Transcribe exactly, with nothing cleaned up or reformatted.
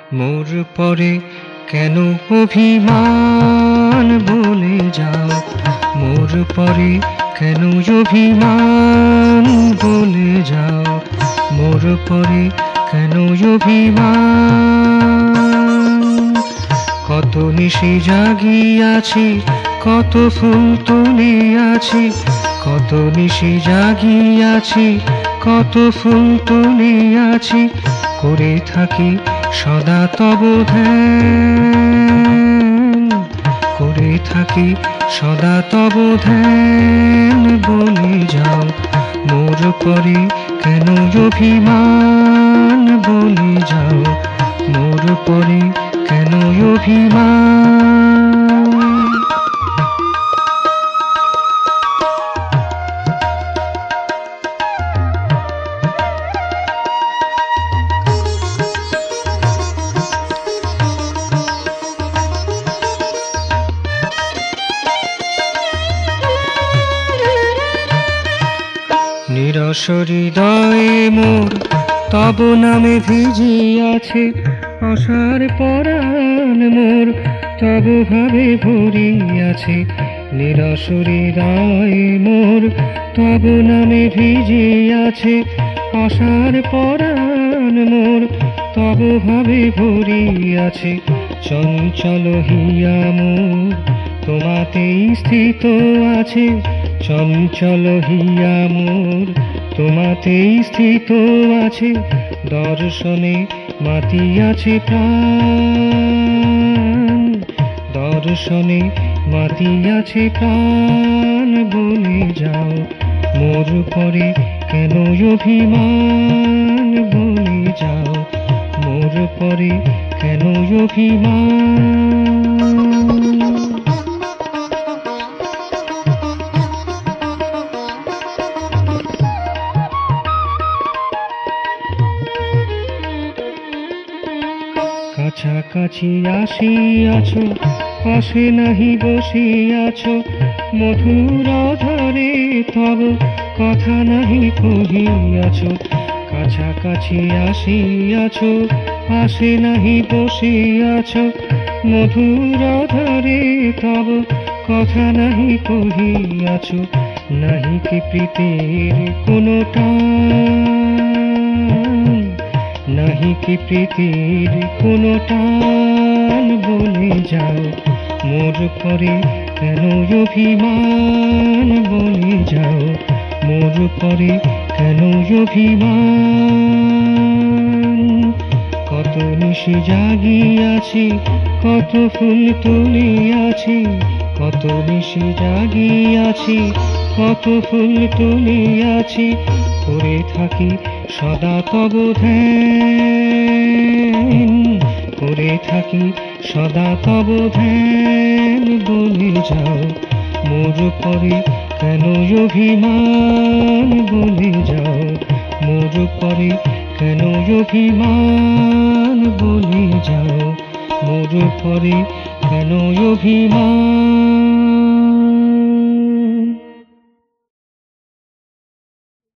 মোর পরে কেন অভিমান বলে যাও, মোর পরে কেন অভিমান বলে যাও, মোর পরে কেন অভিমান। কত নিশি জাগিয়াছি, কত ফুল তুলিয়াছি, কত নিশি জাগিয়াছি, কত ফুল তুলিয়াছি, করে থাকি সদা তব ধ্যান, করে থাকি সদা তব ধ্যান। বলে যাও মোর পরে কেন অভিমান বলে যাও, মোর পরে কেন অভিমান। নিরস হৃদয়ে মোর তব নামে ভিজিয়াছে, আশার পরাণ মোর তব ভাবে ভরিয়াছে। নিরস হৃদয়ে মোর তব নামে ভিজিয়াছে, আশার পরাণ মোর তব ভাবে ভরিয়াছে। চঞ্চল হিয়া মোর তোমাতেই স্থিত আছে, চঞ্চল হিয়া মোর তোমাতেই স্থিত আছে। দর্শনে মাতিয়াছে প্রাণ, দর্শনে মাতিয়াছে প্রাণ। বলে যাও মোর পরে কেন অভিমান বলে যাও, মোর পরে কেন অভিমান। কাছাকাছি আসিয়াছ, পাশে নাহি বসিয়াছ, মধুর ধরে তব কথা নাহি কহিয়াছ। কাছাকাছি আসিয়াছ, পাশে নাহি বসিয়াছ, মধুর ধরে তব কথা নাহি কহিয়াছ। নাহি কি প্রীতির কোনো টান, নাহি কি প্রীতির কোনো টান। বলে যাও মোর পরে কেন অভিমান বলে যাও, মোর পরে কেন অভিমান। কত নিশি জাগিয়াছি, কত ফুল তুলিয়াছি, কত নিশি জাগিয়াছি, কত ফুল তুলিয়াছি, করে থাকি সদা তব ধ্যান, করে থাকি সদা তব ধ্যান। বলে যাও মোর পরে কেন অভিমান বলে যাও, মোর পরে কেন অভিমান বলে যাও, মোর পরে কেন অভিমান।